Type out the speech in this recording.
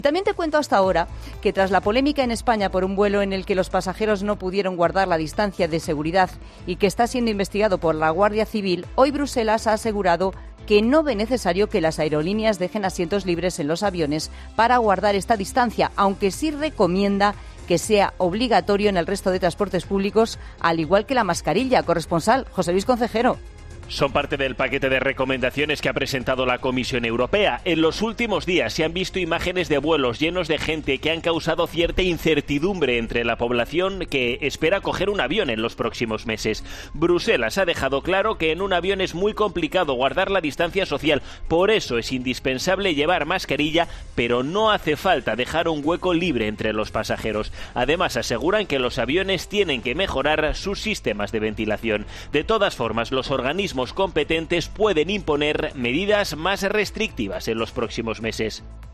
También te cuento hasta ahora que tras la polémica en España por un vuelo en el que los pasajeros no pudieron guardar la distancia de seguridad y que está siendo investigado por la Guardia Civil, hoy Bruselas ha asegurado que no ve necesario que las aerolíneas dejen asientos libres en los aviones para guardar esta distancia, aunque sí recomienda que sea obligatorio en el resto de transportes públicos, al igual que la mascarilla. Corresponsal José Luis Concejero. Son parte del paquete de recomendaciones que ha presentado la Comisión Europea. En los últimos días se han visto imágenes de vuelos llenos de gente que han causado cierta incertidumbre entre la población que espera coger un avión en los próximos meses. Bruselas ha dejado claro que en un avión es muy complicado guardar la distancia social, por eso es indispensable llevar mascarilla, pero no hace falta dejar un hueco libre entre los pasajeros. Además, aseguran que los aviones tienen que mejorar sus sistemas de ventilación. De todas formas, los organismos competentes pueden imponer medidas más restrictivas en los próximos meses.